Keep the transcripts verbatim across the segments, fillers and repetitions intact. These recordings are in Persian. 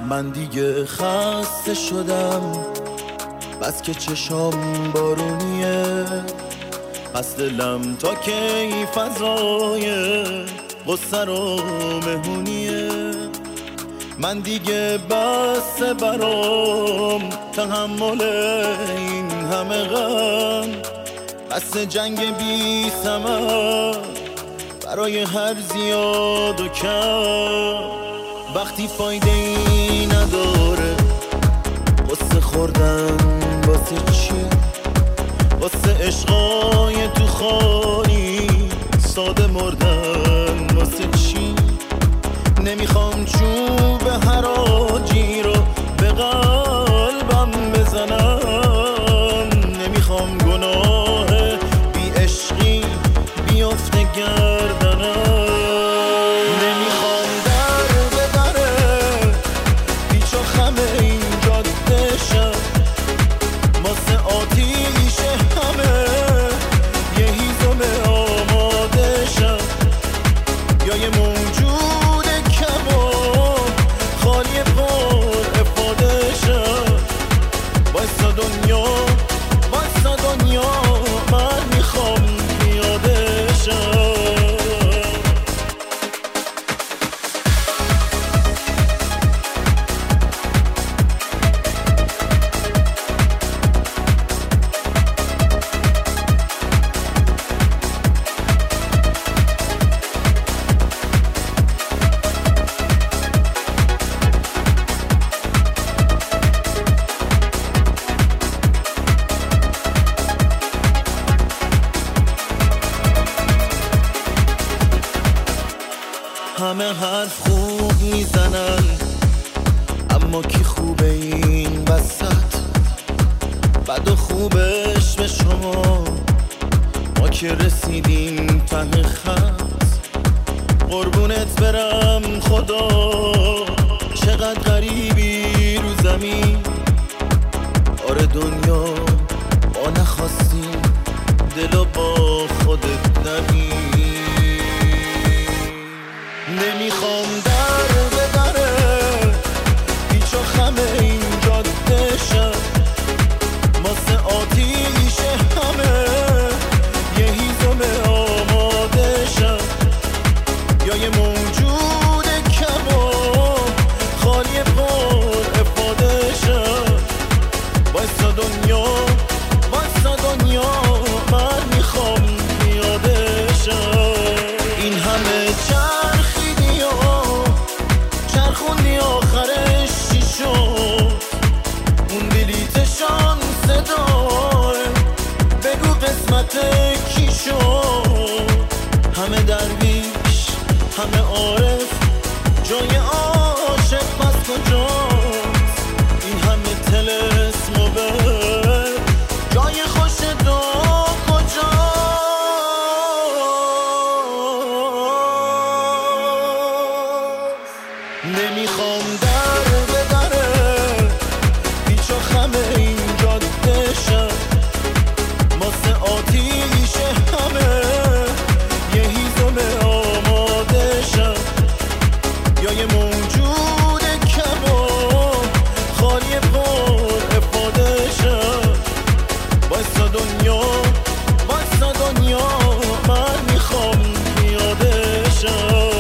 من دیگه خسته شدم، بس که چشام بارونیه، پس دلم تا کی فضای غصه رو مهمونیه. من دیگه بس برام تحمل این همه غم، بس جنگ بی ثمر برای هر زیاد و کم. وقتی فایده ای نداره قصه خوردن واسه چی؟ واسه عشقای تو خالی ساده مردن واسه چی؟ نمیخوام چوب حراجی رو به قلبم بزنم، نمیخوام گناه بی عشقی بیفته گردنم، نمیخوام در به دره پیچ و خم این جاده شم، واسه آتیش همه یه هیزم آماده شم، یا یه موجود کم و خالی پر افاده شم. وایسا دنیا وایسا دنیا من میخوام پیاده شم. همه حرف خوب میزنن، اما کی خوبه این وسط؟ بد و خوبش به شما، ما که رسیدیم ته خط. قربونت برم خدا، چقدر غریبی رو زمین. آره دنیا ما نخواستیم دلو با خودت نبین. نمیخوام در به دره پیچ و خم این جاده شم، واسه آتیش همه یه هیزم آماده شم، یا یه موجود کم و خالی پر افاده شم. وایسا دنیا وایسا دنیا من میخوام پیاده شم. این همه چرخیدی و چرخوندی آخرش چی شد؟ اون بلیت شانس داره بگو قسمت کی شد؟ همه درویش همه عارف، جای عاشق پس کجاست؟ این همه طلسم و بر جای خوش دو کجاست؟ نمیخوام در به دره پیچ و خم این جاده شم، واسه آتیش همه یه هیزم آماده شم، یا یه موجود کم و خالی پر افاده شم. وایسا دنیا وایسا دنیا من میخوام پیاده شم.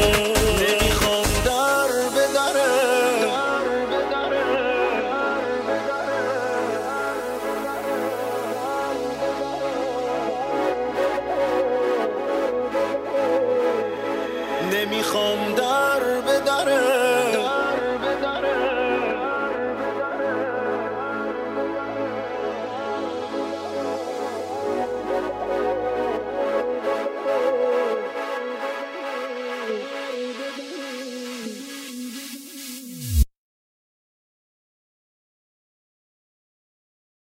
نمیخوام در به دره